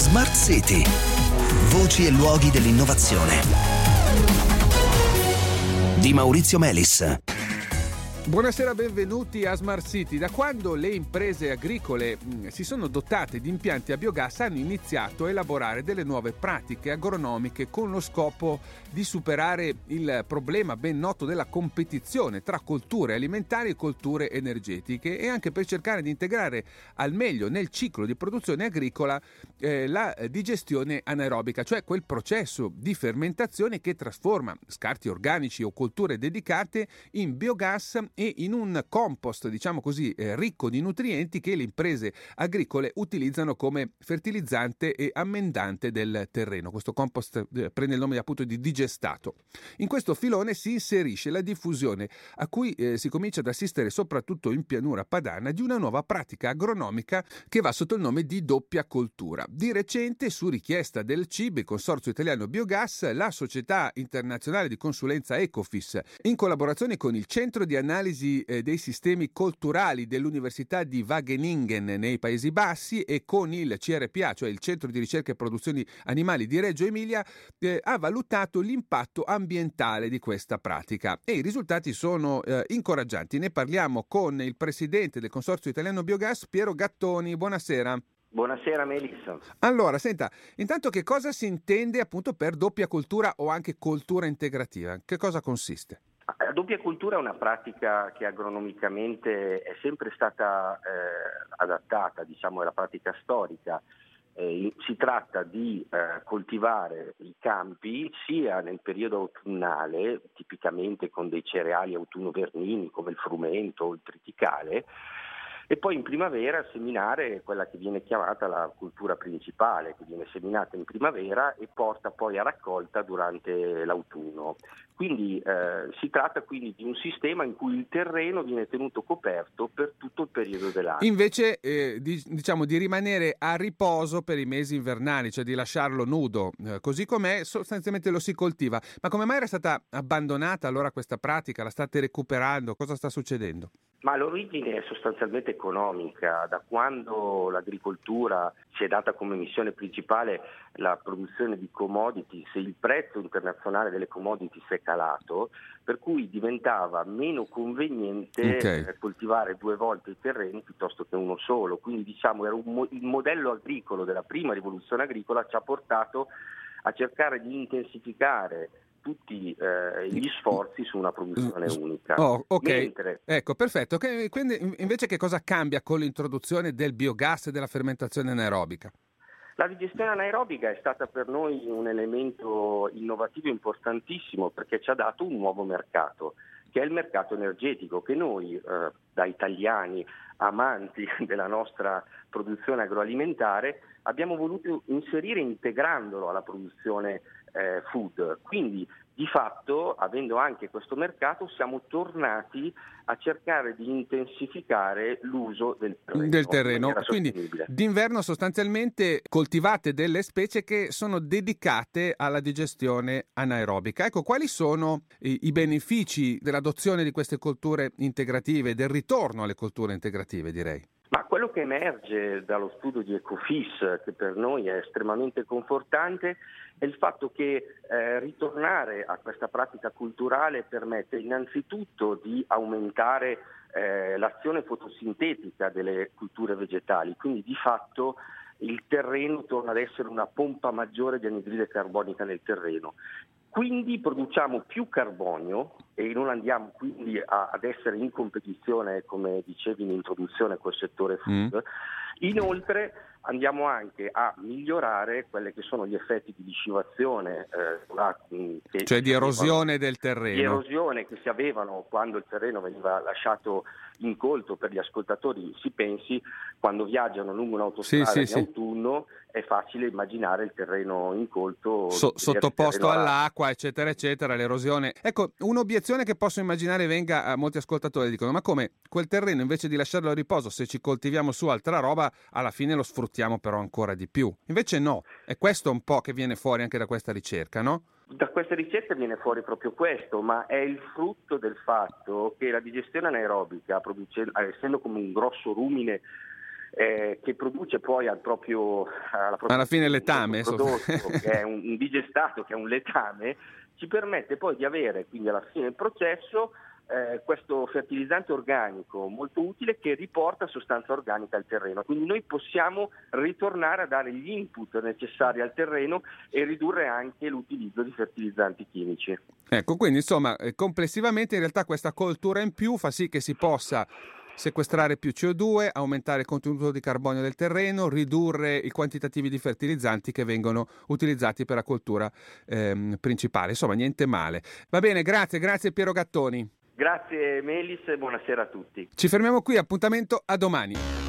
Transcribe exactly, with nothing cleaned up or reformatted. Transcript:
Smart City. Voci e luoghi dell'innovazione. Di Maurizio Melis. Buonasera, benvenuti a Smart City. Da quando le imprese agricole mh, si sono dotate di impianti a biogas, hanno iniziato a elaborare delle nuove pratiche agronomiche con lo scopo di superare il problema ben noto della competizione tra colture alimentari e colture energetiche, e anche per cercare di integrare al meglio nel ciclo di produzione agricola eh, la digestione anaerobica, cioè quel processo di fermentazione che trasforma scarti organici o colture dedicate in biogas e in un compost, diciamo così, eh, ricco di nutrienti che le imprese agricole utilizzano come fertilizzante e ammendante del terreno. Questo compost eh, prende il nome appunto di digestato. In questo filone si inserisce la diffusione, a cui eh, si comincia ad assistere soprattutto in pianura padana, di una nuova pratica agronomica che va sotto il nome di doppia coltura. Di recente, su richiesta del C I B, il Consorzio Italiano Biogas, la società internazionale di consulenza Ecofis, in collaborazione con il Centro di Analisi dei sistemi colturali dell'Università di Wageningen nei Paesi Bassi e con il C R P A, cioè il Centro di Ricerca e Produzioni Animali di Reggio Emilia, eh, ha valutato l'impatto ambientale di questa pratica e i risultati sono eh, incoraggianti. Ne parliamo con il presidente del Consorzio Italiano Biogas, Piero Gattoni. Buonasera. Buonasera Melissa. Allora, senta, intanto che cosa si intende appunto per doppia coltura o anche coltura integrativa? Che cosa consiste? La doppia coltura è una pratica che agronomicamente è sempre stata eh, adattata, diciamo, alla pratica storica. Eh, si tratta di eh, coltivare i campi sia nel periodo autunnale, tipicamente con dei cereali autunno-vernini come il frumento o il triticale, e poi in primavera seminare quella che viene chiamata la cultura principale, che viene seminata in primavera e porta poi a raccolta durante l'autunno. Quindi eh, si tratta quindi di un sistema in cui il terreno viene tenuto coperto per tutto il periodo dell'anno. Invece eh, di, diciamo di rimanere a riposo per i mesi invernali, cioè di lasciarlo nudo, eh, così com'è, sostanzialmente lo si coltiva. Ma come mai era stata abbandonata allora questa pratica? La state recuperando? Cosa sta succedendo? Ma l'origine è sostanzialmente economica. Da quando l'agricoltura si è data come missione principale la produzione di commodities, il prezzo internazionale delle commodities è calato, per cui diventava meno conveniente okay. coltivare due volte i terreni piuttosto che uno solo. Quindi diciamo era un mo- il modello agricolo della prima rivoluzione agricola ci ha portato a cercare di intensificare tutti eh, gli sforzi su una produzione unica. Oh, ok, Mentre... ecco, perfetto. Okay. Quindi invece che cosa cambia con l'introduzione del biogas e della fermentazione anaerobica? La digestione anaerobica è stata per noi un elemento innovativo importantissimo perché ci ha dato un nuovo mercato, che è il mercato energetico, che noi eh, da italiani amanti della nostra produzione agroalimentare abbiamo voluto inserire integrandolo alla produzione eh, food. Quindi di fatto, avendo anche questo mercato, siamo tornati a cercare di intensificare l'uso del terreno. Del terreno. Quindi d'inverno sostanzialmente coltivate delle specie che sono dedicate alla digestione anaerobica. Ecco, quali sono i, i benefici dell'adozione di queste colture integrative, del ritorno alle colture integrative, direi? Ma quello che emerge dallo studio di Ecofis, che per noi è estremamente confortante, è il fatto che eh, ritornare a questa pratica culturale permette innanzitutto di aumentare eh, l'azione fotosintetica delle culture vegetali, quindi di fatto il terreno torna ad essere una pompa maggiore di anidride carbonica nel terreno. Quindi produciamo più carbonio e non andiamo quindi a, ad essere in competizione, come dicevi in introduzione, col settore food. Mm. Inoltre andiamo anche a migliorare quelli che sono gli effetti di liscivazione, eh, che cioè di erosione avevano, del terreno. Di erosione che si avevano quando il terreno veniva lasciato incolto. Per gli ascoltatori si pensi, quando viaggiano lungo un'autostrada sì, sì, in autunno sì. È facile immaginare il terreno incolto so, sottoposto terreno all'acqua eccetera eccetera, l'erosione. Ecco, un'obiezione che posso immaginare venga a molti ascoltatori, dicono: ma come, quel terreno invece di lasciarlo a riposo, se ci coltiviamo su altra roba alla fine lo sfruttiamo però ancora di più? Invece no, è questo un po' che viene fuori anche da questa ricerca, no? Da questa ricerca viene fuori proprio questo, ma è il frutto del fatto che la digestione anaerobica, essendo come un grosso rumine eh, che produce poi al proprio, alla propria alla fine letame, prodotto, che è un, un digestato, che è un letame, ci permette poi di avere, quindi alla fine del processo, eh, questo fertilizzante organico molto utile che riporta sostanza organica al terreno. Quindi noi possiamo ritornare a dare gli input necessari al terreno e ridurre anche l'utilizzo di fertilizzanti chimici. Ecco, quindi insomma, complessivamente in realtà questa coltura in più fa sì che si possa sequestrare più C O due, aumentare il contenuto di carbonio del terreno, ridurre i quantitativi di fertilizzanti che vengono utilizzati per la coltura ehm, principale. Insomma, niente male. Va bene, grazie, grazie Piero Gattoni. Grazie Melis e buonasera a tutti. Ci fermiamo qui, appuntamento a domani.